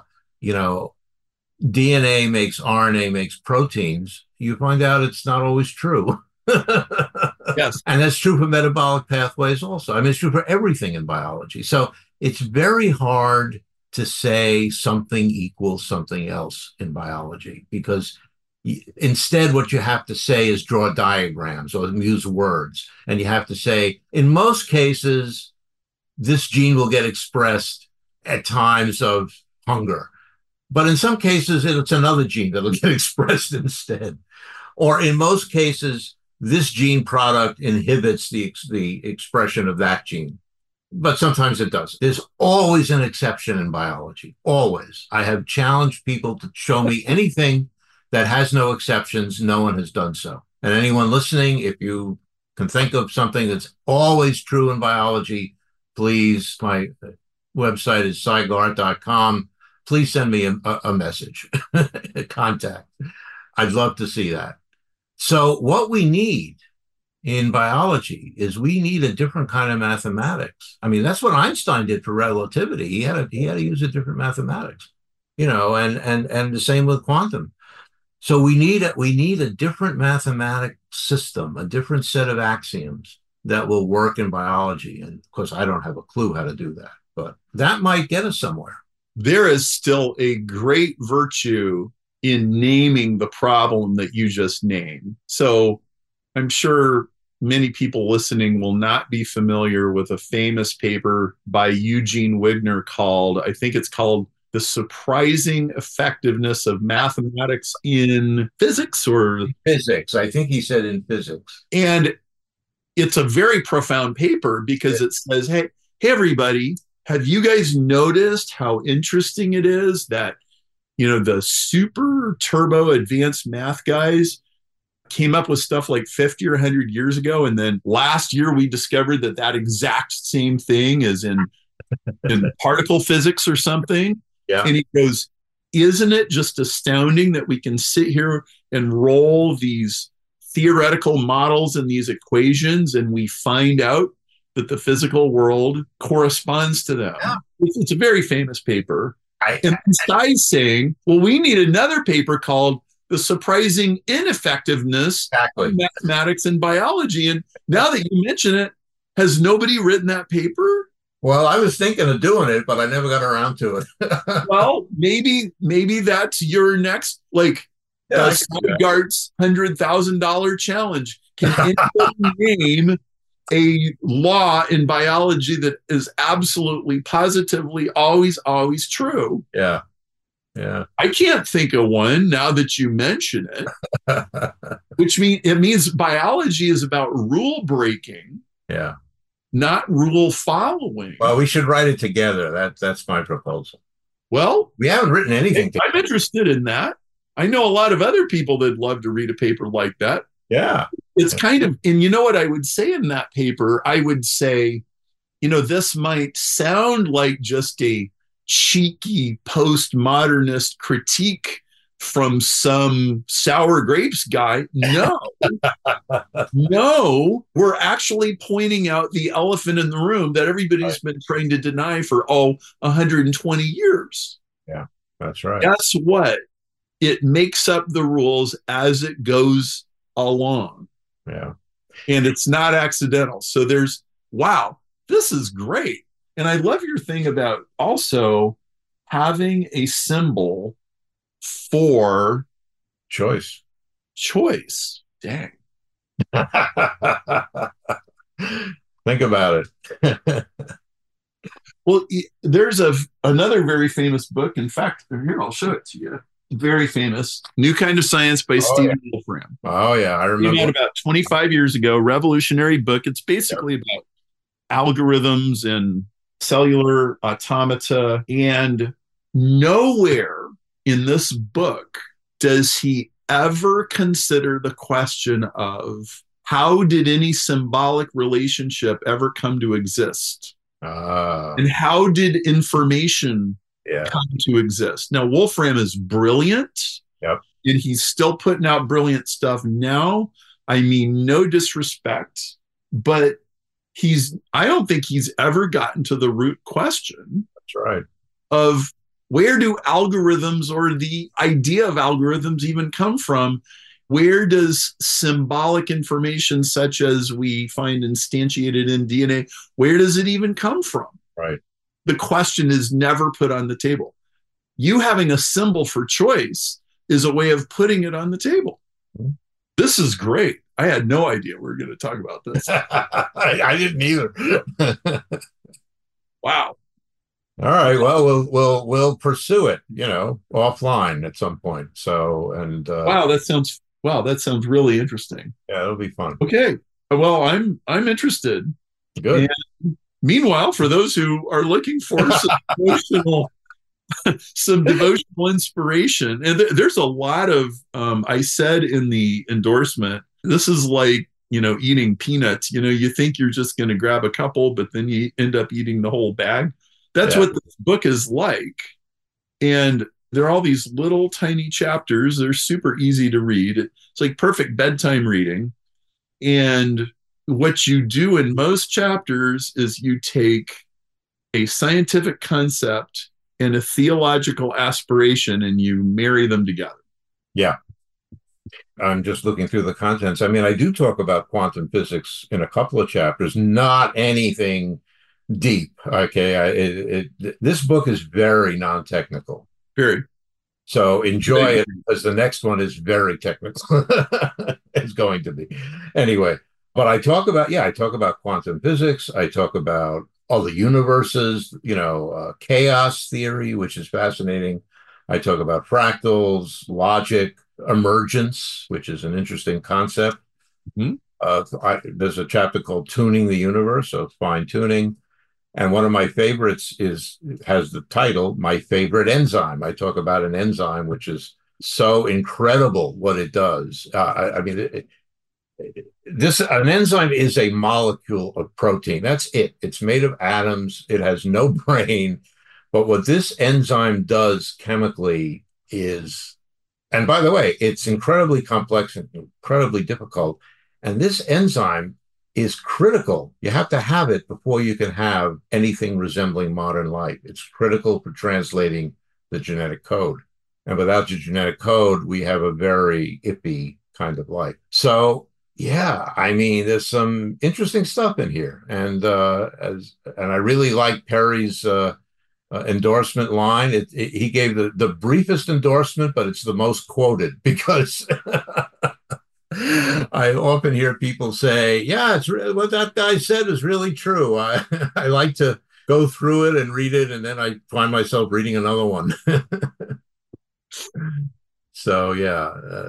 DNA makes RNA makes proteins, you find out it's not always true. Yes. And that's true for metabolic pathways also. I mean, it's true for everything in biology. So it's very hard to say something equals something else in biology, because instead what you have to say is draw diagrams or use words. And you have to say, in most cases, this gene will get expressed at times of hunger. But in some cases, it's another gene that'll get expressed instead. Or in most cases, this gene product inhibits the expression of that gene. But sometimes it does. There's always an exception in biology, always. I have challenged people to show me anything that has no exceptions. No one has done so. And anyone listening, if you can think of something that's always true in biology, please, my website is cygart.com. Please send me a message, a contact. I'd love to see that. So what we need in biology is we need a different kind of mathematics. I mean, that's what Einstein did for relativity. He had to use a different mathematics, and the same with quantum. So we need a different mathematic system, a different set of axioms that will work in biology. And of course, I don't have a clue how to do that, but that might get us somewhere. There is still a great virtue in naming the problem that you just named. So I'm sure many people listening will not be familiar with a famous paper by Eugene Wigner called The Surprising Effectiveness of Mathematics in Physics or Physics. I think he said in physics. And it's a very profound paper because it says, hey, everybody, have you guys noticed how interesting it is that, the super turbo advanced math guys came up with stuff like 50 or 100 years ago. And then last year we discovered that exact same thing is in particle physics or something. Yeah. And he goes, isn't it just astounding that we can sit here and roll these theoretical models and these equations and we find out that the physical world corresponds to them? Yeah. It's a very famous paper. And Sai's saying, well, we need another paper called The Surprising Ineffectiveness of Mathematics and Biology. And now that you mention it, has nobody written that paper? Well, I was thinking of doing it, but I never got around to it. Well, maybe that's your next, Gart's $100,000 challenge. Can anybody name a law in biology that is absolutely, positively, always, always true? Yeah. Yeah. I can't think of one now that you mention it, which means biology is about rule breaking. Yeah. Not rule following. Well, we should write it together. That's my proposal. Well, we haven't written anything together. I'm interested in that. I know a lot of other people that'd love to read a paper like that. Yeah. It's kind of, and you know what I would say in that paper? I would say, this might sound like just a cheeky postmodernist critique from some sour grapes guy. No, no, we're actually pointing out the elephant in the room that everybody's been trying to deny for 120 years. Yeah, that's right. Guess what? It makes up the rules as it goes along. Yeah. And it's not accidental. So wow, this is great. And I love your thing about also having a symbol for choice. Dang. Think about it. Well, there's another very famous book. In fact, here, I'll show it to you. Very famous, New Kind of Science by Stephen Wolfram. Oh, yeah. I remember. Came out about 25 years ago, revolutionary book. It's basically about algorithms and cellular automata. And nowhere in this book does he ever consider the question of how did any symbolic relationship ever come to exist? And how did information come to exist? Now, Wolfram is brilliant. Yep. And he's still putting out brilliant stuff now. I mean, no disrespect, but I don't think he's ever gotten to the root question. That's right. Of where do algorithms or the idea of algorithms even come from? Where does symbolic information such as we find instantiated in DNA, where does it even come from? Right. The question is never put on the table. You having a symbol for choice is a way of putting it on the table. Mm-hmm. This is great. I had no idea we were going to talk about this. I didn't either. Wow. All right. Well, we'll pursue it, offline at some point. So, and wow, that sounds really interesting. Yeah, it'll be fun. Okay. Well, I'm interested. Good. And meanwhile, for those who are looking for some devotional inspiration, and there's a lot of I said in the endorsement, this is like eating peanuts. You think you're just going to grab a couple, but then you end up eating the whole bag. That's what this book is like. And there are all these little tiny chapters. They're super easy to read. It's like perfect bedtime reading. And what you do in most chapters is you take a scientific concept and a theological aspiration and you marry them together. Yeah. I'm just looking through the contents. I mean, I do talk about quantum physics in a couple of chapters, not anything deep. Okay. This book is very non-technical. Very. So enjoy it, because the next one is very technical. It's going to be. Anyway, but I talk about quantum physics. I talk about all the universes, chaos theory, which is fascinating. I talk about fractals, logic, emergence, which is an interesting concept. Mm-hmm. There's a chapter called Tuning the Universe, so fine tuning. And one of my favorites has the title, My Favorite Enzyme. I talk about an enzyme which is so incredible what it does. An enzyme is a molecule of protein. That's it. It's made of atoms. It has no brain. But what this enzyme does chemically is, and by the way, it's incredibly complex and incredibly difficult. And this enzyme is critical. You have to have it before you can have anything resembling modern life. It's critical for translating the genetic code. And without the genetic code, we have a very iffy kind of life. So, yeah, I mean, there's some interesting stuff in here. And I really like Perry's endorsement line. He gave the briefest endorsement, but it's the most quoted, because I often hear people say, yeah, it's really, what that guy said is really true. I like to go through it and read it, and then I find myself reading another one. So, yeah.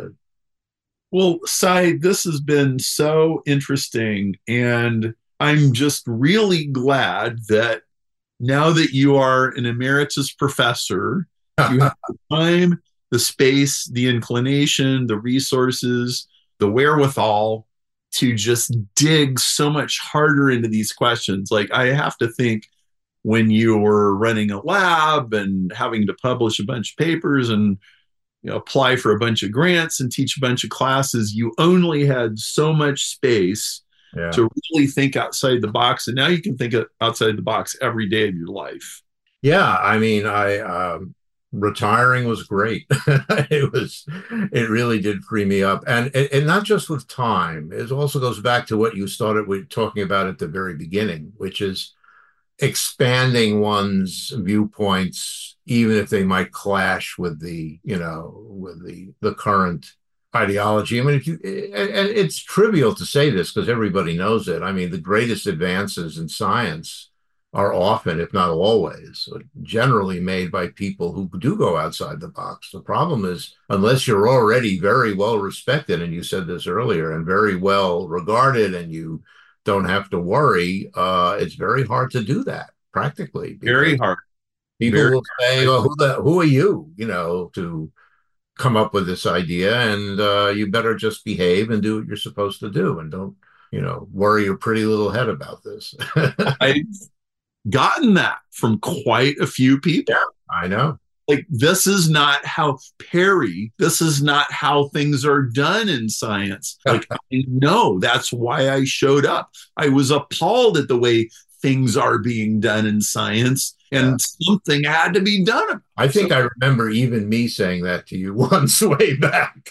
Well, Cy, this has been so interesting. And I'm just really glad that now that you are an emeritus professor, you have the time, the space, the inclination, the resources, the wherewithal to just dig so much harder into these questions. Like, I have to think, when you were running a lab and having to publish a bunch of papers and apply for a bunch of grants and teach a bunch of classes, you only had so much space to really think outside the box. And now you can think outside the box every day of your life. Yeah, I mean, retiring was great. It really did free me up. And not just with time, it also goes back to what you started with talking about at the very beginning, which is expanding one's viewpoints, even if they might clash with the current ideology. I mean, it's trivial to say this because everybody knows it. I mean, the greatest advances in science are often, if not always, generally made by people who do go outside the box. The problem is, unless you're already very well respected, and you said this earlier, and very well regarded, and you don't have to worry, it's very hard to do that practically. Very hard. People will say, well, who are you, to come up with this idea, and you better just behave and do what you're supposed to do, and don't, worry your pretty little head about this. I've gotten that from quite a few people. Yeah, I know. Like, this is not how this is not how things are done in science. Like, I know, that's why I showed up. I was appalled at the way things are being done in science, and something had to be done. I think I remember even me saying that to you once way back.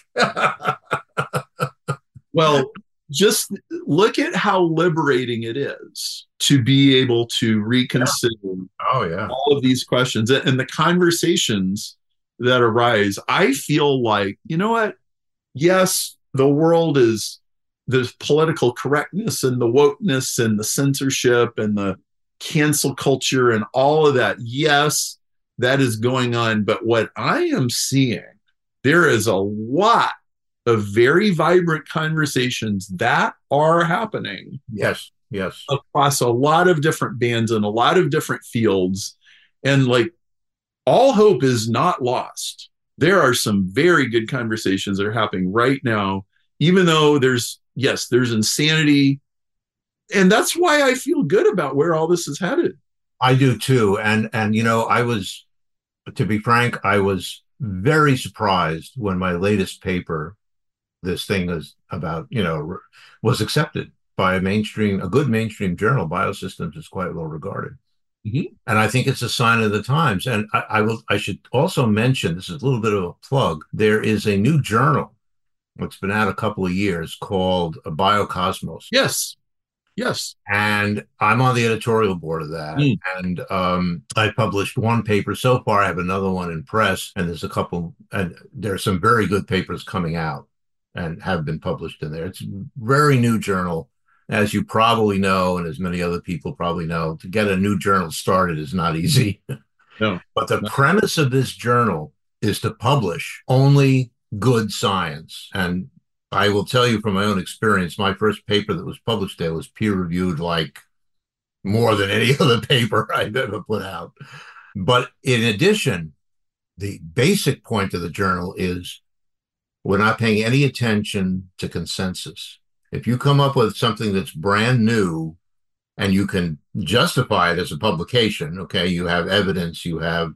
Well, just look at how liberating it is to be able to reconsider all of these questions and the conversations that arise. I feel like, you know what? Yes, the world is, the political correctness and the wokeness and the censorship and the cancel culture and all of that. Yes, that is going on. But what I am seeing, there is a lot of very vibrant conversations that are happening. Yes. Across a lot of different bands and a lot of different fields. And like, all hope is not lost. There are some very good conversations that are happening right now, even though there's yes, there's insanity. And that's why I feel good about where all this is headed. I do too. And I was, to be frank, I was very surprised when my latest paper, this thing is about, was accepted by a good mainstream journal. Biosystems is quite well regarded. Mm-hmm. And I think it's a sign of the times. And I should also mention, this is a little bit of a plug. There is a new journal, it's been out a couple of years, called Biocosmos. Yes. Yes. And I'm on the editorial board of that. Mm. And I published one paper so far. I have another one in press, and there's some very good papers coming out and have been published in there. It's a very new journal. As you probably know, and as many other people probably know, to get a new journal started is not easy. No. But the premise of this journal is to publish only good science. And I will tell you from my own experience, my first paper that was published there was peer-reviewed like more than any other paper I've ever put out. But in addition, the basic point of the journal is we're not paying any attention to consensus. If you come up with something that's brand new and you can justify it as a publication, okay, you have evidence, you have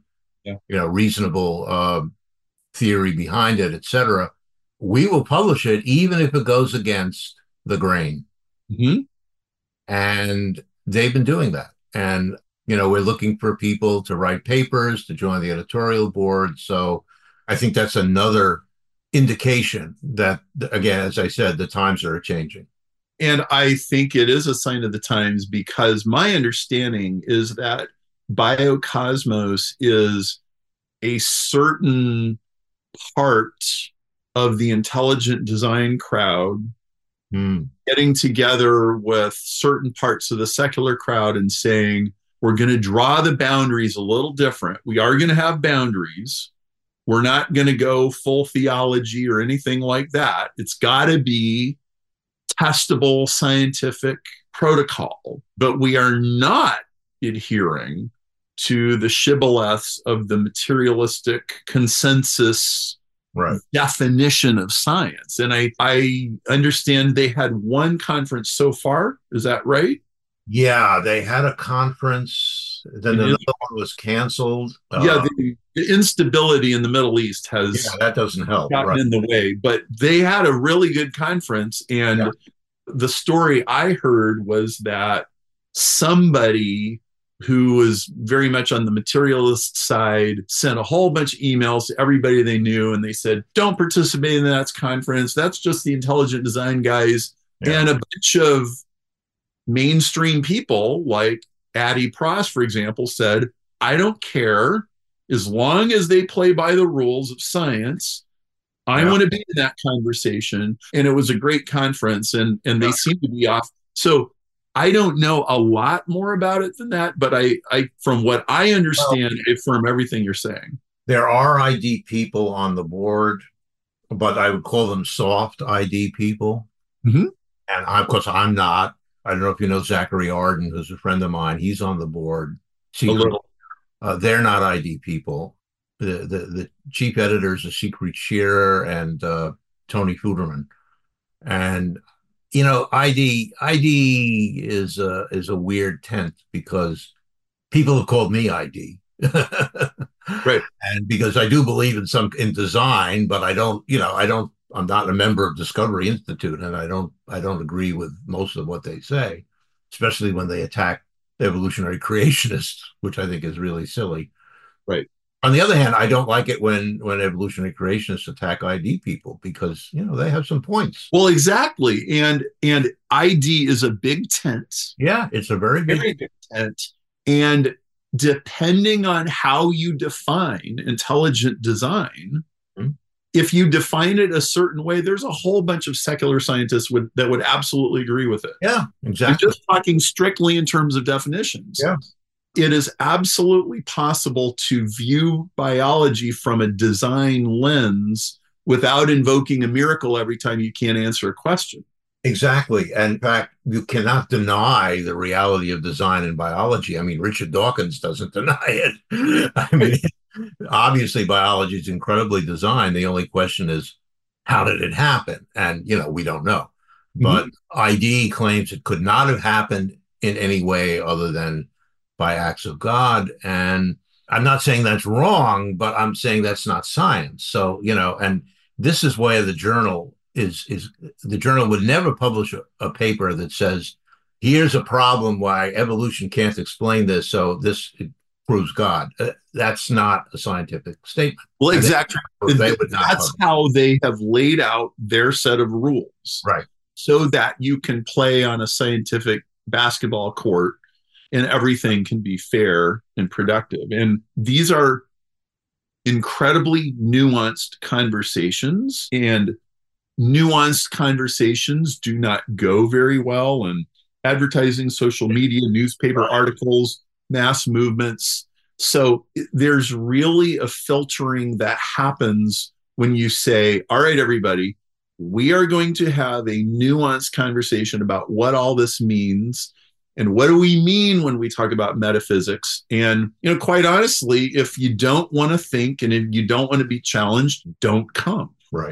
reasonable theory behind it, et cetera, we will publish it even if it goes against the grain. Mm-hmm. And they've been doing that. And, we're looking for people to write papers, to join the editorial board. So I think that's another indication that, again, as I said, the times are changing. And I think it is a sign of the times, because my understanding is that Biocosmos is a certain part of the intelligent design crowd getting together with certain parts of the secular crowd and saying, we're going to draw the boundaries a little different. We are going to have boundaries. We're not going to go full theology or anything like that. It's got to be testable scientific protocol, but we are not adhering to the shibboleths of the materialistic consensus definition of science. And I understand they had one conference so far. Is that right? Yeah, they had a conference. Then another one was canceled. The instability in the Middle East has that doesn't help gotten in the way. But they had a really good conference, and the story I heard was that somebody who was very much on the materialist side sent a whole bunch of emails to everybody they knew, and they said, "Don't participate in that conference. That's just the intelligent design guys." And a bunch of mainstream people like Addie Pross, for example, said, I don't care as long as they play by the rules of science. I want to be in that conversation. And it was a great conference, and they seem to be off. So I don't know a lot more about it than that, but I from what I understand, I affirm everything you're saying. There are ID people on the board, but I would call them soft ID people. Mm-hmm. And of course, I'm not. I don't know if you know Zachary Arden, who's a friend of mine. He's on the board. They're not ID people. The chief editors are Siegfried Scherer and Tony Fuderman. And ID is a weird tent because people have called me ID. Right. And because I do believe in design, but I'm not a member of Discovery Institute, and I don't agree with most of what they say, especially when they attack evolutionary creationists, which I think is really silly. Right. On the other hand, I don't like it when evolutionary creationists attack ID people because, they have some points. Well, exactly. And ID is a big tent. Yeah, it's a very big tent. And depending on how you define intelligent design, if you define it a certain way, there's a whole bunch of secular scientists that would absolutely agree with it. Yeah, exactly. I'm just talking strictly in terms of definitions. Yeah. It is absolutely possible to view biology from a design lens without invoking a miracle every time you can't answer a question. Exactly. And in fact, you cannot deny the reality of design in biology. I mean, Richard Dawkins doesn't deny it. I mean, obviously, biology is incredibly designed. The only question is, how did it happen? And, we don't know. But ID claims it could not have happened in any way other than by acts of God. And I'm not saying that's wrong, but I'm saying that's not science. So, and this is where the journal the journal would never publish a paper that says, here's a problem why evolution can't explain this, so this proves God. That's not a scientific statement. Well, exactly. That's how they have laid out their set of rules. Right. So that you can play on a scientific basketball court and everything can be fair and productive. And these are incredibly nuanced conversations, and nuanced conversations do not go very well in advertising, social media, newspaper articles, mass movements. So there's really a filtering that happens when you say, all right, everybody, we are going to have a nuanced conversation about what all this means and what do we mean when we talk about metaphysics. And, quite honestly, if you don't want to think and if you don't want to be challenged, don't come. Right.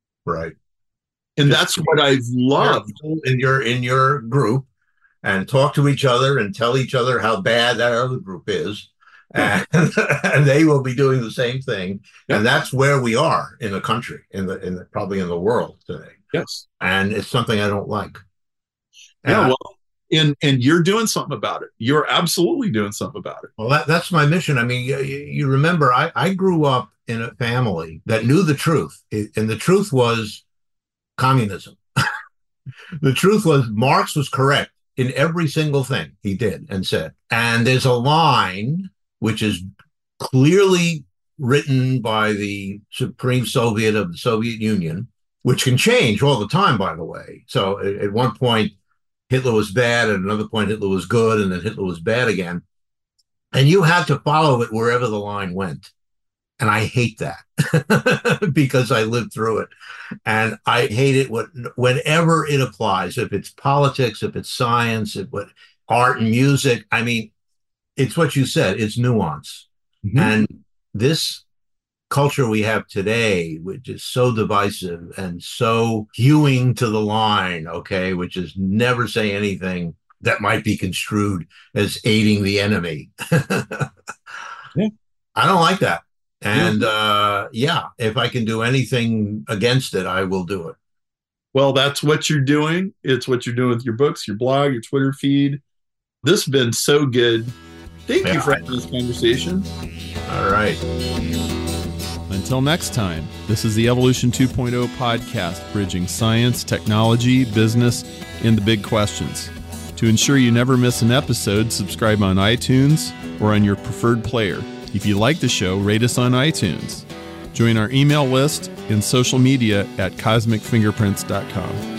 And that's what I've loved. In your group, and talk to each other and tell each other how bad that other group is. And they will be doing the same thing. And that's where we are in the country, probably in the world today. Yes. And it's something I don't like. And and you're doing something about it. You're absolutely doing something about it. Well, that's my mission. I mean, you remember, I grew up in a family that knew the truth. And the truth was communism. The truth was Marx was correct in every single thing he did and said. And there's a line which is clearly written by the Supreme Soviet of the Soviet Union, which can change all the time, by the way. So at one point, Hitler was bad, at another point, Hitler was good, and then Hitler was bad again. And you had to follow it wherever the line went. And I hate that because I lived through it. And I hate it whenever it applies, if it's politics, if it's science, art and music. I mean, it's what you said, it's nuance. And this culture we have today, which is so divisive and so hewing to the line, okay, which is never say anything that might be construed as aiding the enemy. I don't like that. And if I can do anything against it, I will do it. Well, that's what you're doing. It's what you're doing with your books, your blog, your Twitter feed. This has been so good. Thank you for having this conversation. All right. Until next time, this is the Evolution 2.0 podcast, bridging science, technology, business, and the big questions. To ensure you never miss an episode, subscribe on iTunes or on your preferred player. If you like the show, rate us on iTunes. Join our email list and social media at cosmicfingerprints.com.